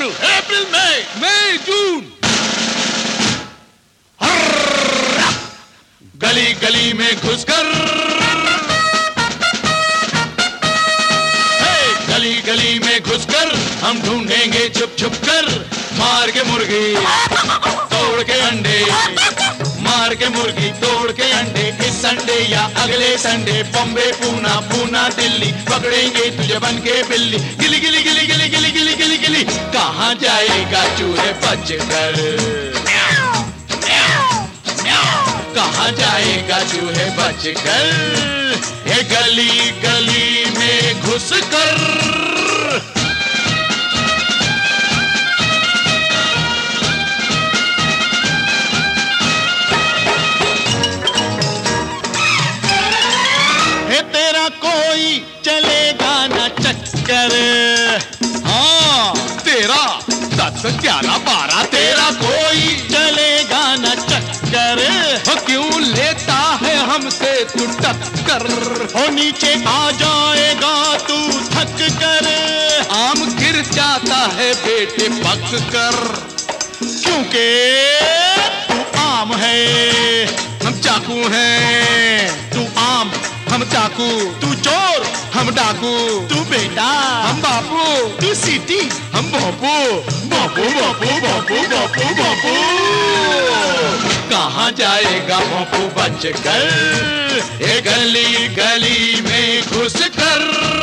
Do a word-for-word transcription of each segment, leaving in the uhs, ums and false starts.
अप्रैल अप्रैल मई मई जून। गली गली में घुसकर, गली गली में घुसकर हम ढूंढेंगे छुप छुप कर, मार के मुर्गी तोड़ के अंडे, मार के मुर्गी तोड़ के अंडे। इस संडे या अगले संडे बॉम्बे पूना पूना दिल्ली पकड़ेंगे तुझे बन के बिल्ली। गिली गिली गिली गिली गिली गिली गिली गिली कहाँ जाएगा चूहे बच कर, कहाँ जाएगा चूहे बच कर, ये गली गली में घुस कर। तेरा कोई चलेगा ना चक्कर, हाँ तेरा दस ग्यारह बारह, तेरा कोई चलेगा ना चक्कर। हो क्यों लेता है हमसे तू टक्कर, हो नीचे आ जाएगा तू थक कर, आम गिर जाता है बेटे पक कर, क्योंकि तू आम है हम चाकू हैं, तू आम हम चाकू, तू चोर हम डाकू, तू बेटा हम बापू, तू सीटी हम बापू बापू बापू बापू बापू बापू। कहाँ जाएगा बापू बच कर, ये गली गली में घुस कर।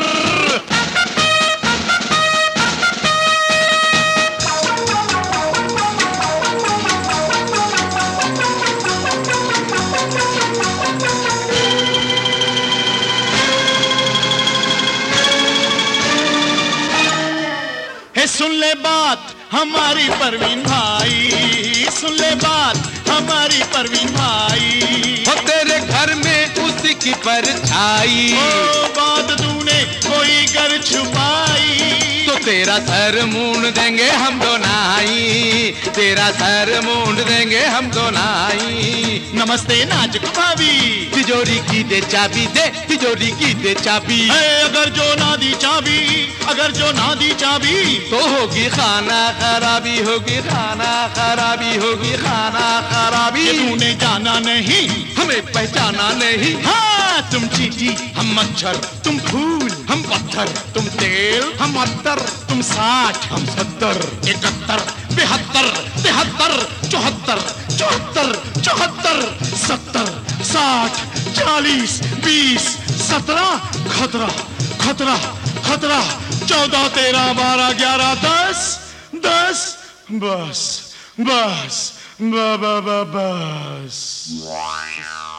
सुन ले बात हमारी परवीन भाई, सुन ले बात हमारी परवीन भाई, हो तेरे घर में उसी की परछाई, ओ बात तूने कोई कर छुपाई, तो तेरा सर मूंड देंगे हम दो नाई, तेरा सर मूंड देंगे हम दो नाई। नमस्ते नाजुक भाभी, तिजोरी की दे चाबी, दे तिजोरी की दे चाबी, अगर जो ना दी चाबी, अगर जो ना दी चाबी, तो होगी खाना खराबी, होगी खाना खराबी, होगी खाना खराबी। तूने जाना नहीं हमें पहचाना नहीं, हाँ तुम चींटी हम मच्छर, तुम फूल हम पत्थर, तुम तेल हम अत्तर, तुम साठ हम सत्तर, इकहत्तर बेहत्तर तिहत्तर चौहत्तर चौहत्तर चौहत्तर सत्तर साठ चालीस बीस सत्रह खतरा खतरा खतरा चौदह तेरह बारह ग्यारह दस दस बस बस ब ब ब बस।